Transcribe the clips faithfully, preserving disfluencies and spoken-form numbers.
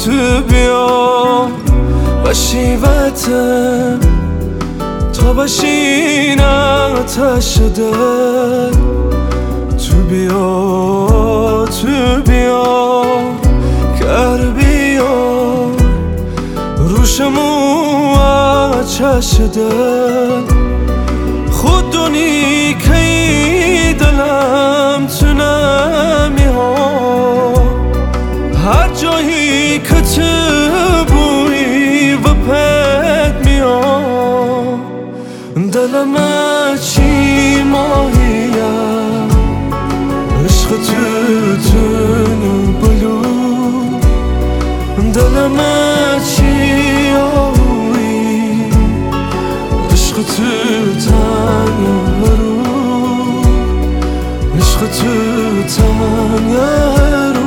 تو بیا بشیوتم تا بشین آتش دل. تو بیا تو بیا کر بیا روشمو آتش دل. خودونی کی دلم تو نمی ها هر جایی که تو بویی و پد میا. دلم چی ماهیه عشق تو تنو بلو. دلم چی آوی عشق تو تنو عشق تو تنو.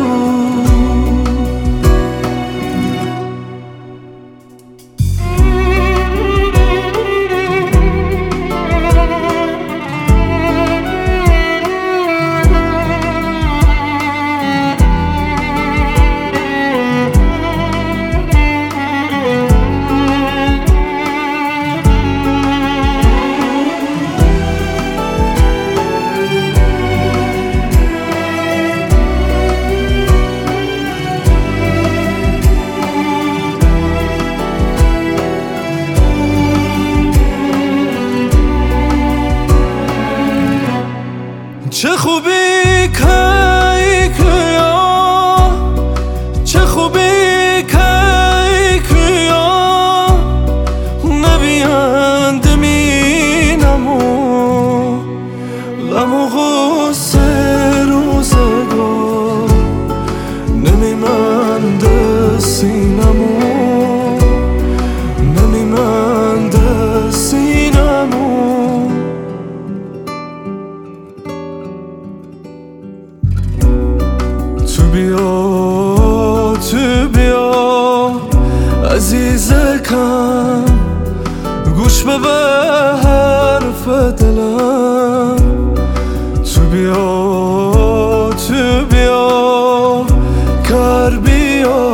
چه خوبی که کیا چه خوبی که کیا نبیند مینمو غم و غصه روزگار نمیمند سینمو نمیمند سینمو. تو بیا تو بیا عزیز کم گوش به حرف دلم. تو بیا تو بیا کر بیا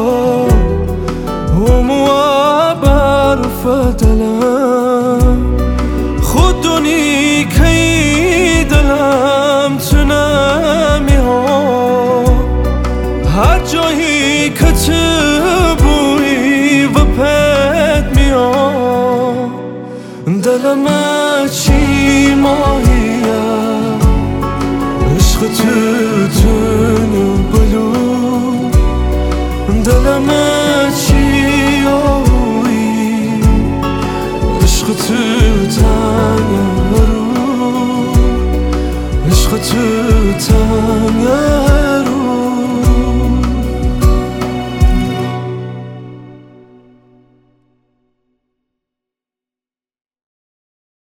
همو برف دلم. خودونی کی دلم تو نمی ها هر جایی که تو بویی و پد میا. دلم چی ماهیه عشق تو تنو بلو. دلم چی آوی عشق تو تنو عشق تو تنو.